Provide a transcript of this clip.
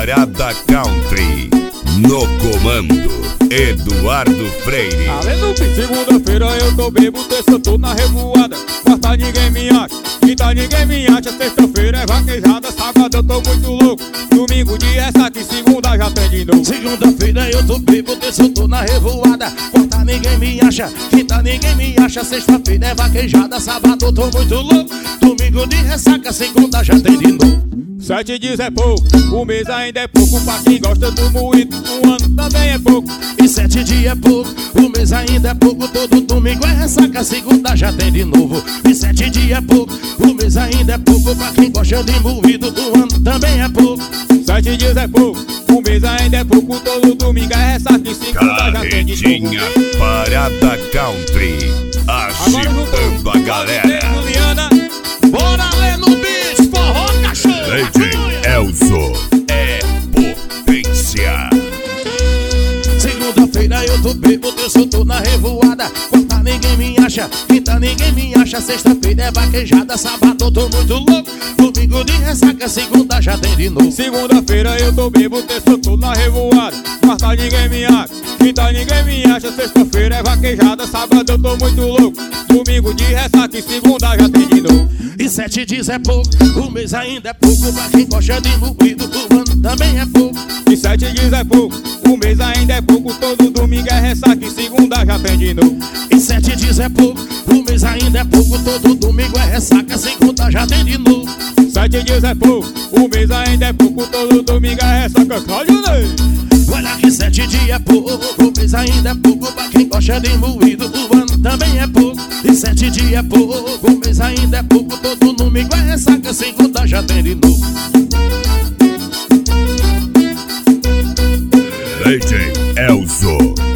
Parada Country. No comando, Eduardo Freire. Além segunda-feira eu tô bebo, terça eu tô na revoada. Quarta ninguém me acha, quinta ninguém me acha. Sexta-feira é vaquejada, sábado eu tô muito louco. Domingo de ressaca e segunda já tem de novo. Segunda-feira eu tô bebo, terça eu tô na revoada. Quarta ninguém me acha, quinta ninguém me acha. Sexta-feira é vaquejada, sábado eu tô muito louco. Domingo de ressaca, segunda já tem de novo. 7 dias é pouco, um mês ainda é pouco. Pra quem gosta do moído, um ano também é pouco. E 7 dias é pouco, um mês ainda é pouco. Todo domingo é ressaca, segunda já tem de novo. E 7 dias é pouco, um mês ainda é pouco. Pra quem gosta de moído, um ano também é pouco. 7 dias é pouco, um mês ainda é pouco. Todo domingo é ressaca e segunda já tem de novo. Parada Country, agitando a galera. Juliana, bora ler no bicho, forró cachorro. DJ Elzo é potência. Segunda-feira eu tô bebo, terça eu tô na revoada. Quarta ninguém me acha, quinta ninguém me acha. Sexta-feira é vaquejada, sábado eu tô muito louco. Domingo de ressaca, segunda já tem de novo. Segunda-feira eu tô bebo, terça eu tô na revoada. Quarta ninguém me acha, quinta ninguém me acha. Sexta-feira é vaquejada, sábado eu tô muito louco. Domingo de ressaca e segunda já tem de novo. E 7 dias é pouco, um mês ainda é pouco. Pra quem gosta de moído, o ano também é pouco. E 7 dias é pouco, um mês ainda é pouco. Todo domingo é ressaca e segunda já tem de novo. E 7 dias é pouco, um mês ainda é pouco. Todo domingo é ressaca, segunda já tem de novo. 7 dias é pouco, um mês ainda é pouco. Todo domingo é ressaca, calhunei. Olha que 7 dias é pouco, um mês ainda é pouco. Pra quem gosta de moído, o ano também é pouco. E 7 dias é pouco, um mês ainda é pouco. Todo domingo é ressaca, segunda já tem de novo. DJ Elzo